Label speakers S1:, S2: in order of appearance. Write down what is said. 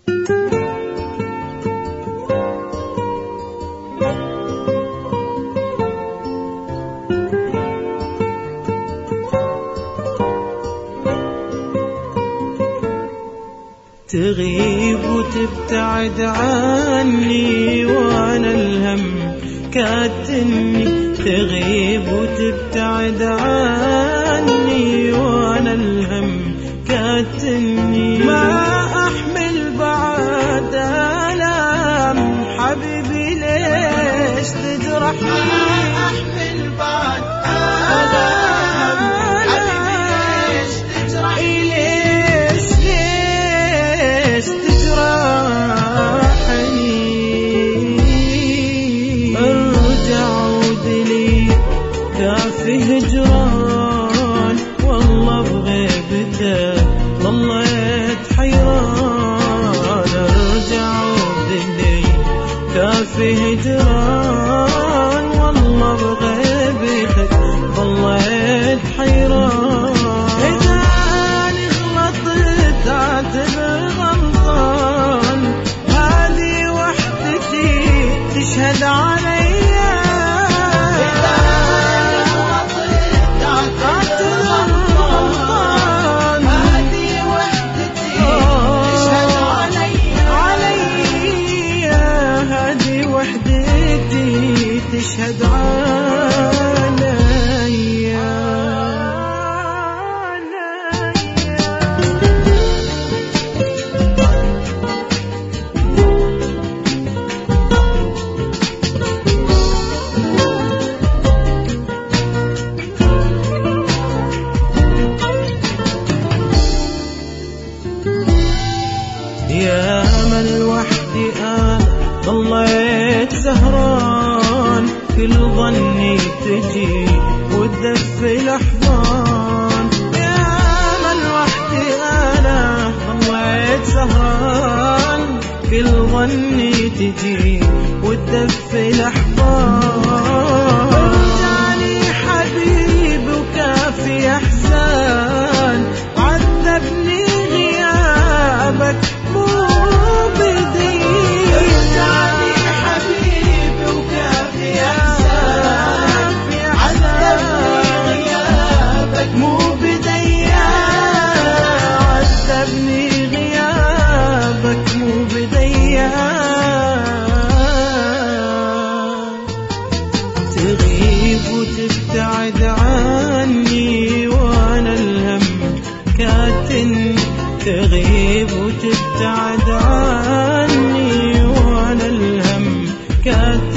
S1: تغيب وتبتعد عني وانا الهم كاتني، تغيب وتبتعد عني وانا الهم كاتني، ما احمل بعد آلام حبيبي ليش تجرحني، ما احمل بعد آلام حبيبي ليش تجرحني، ليش تجرحني، ارجع عود لي كافي هجران، والله بغيبتك ضليت حيران، ارجع عود لي كافي هجران، والله بغيبتك ضليت حيران، إذا أنا غلطت اعتذر غلطان، هذه وحدتي تشهد عليا، إذا أنا غلطت اعتذر غلطان، هذه وحدتي تشهد عليا، هذه وحدتي تشهد عليا. يا من وحدي أنا ضليت سهران، كل ظني تجي وتدف الأحضان، يا من وحدي أنا ضليت سهران، كل ظني تجي وتدف الأحضان، رجعني حبيبي وكافي أحزان، عذبني غيابك مو بدي، رجعني حبيبي وكافي أحزان، عذبني غيابك مو بدي، عذبني غيابك مو بدي، تغيب وتبتعد عني وانا الهم كاتني، تغيب وتبتعد عني وانا الهم كاتني.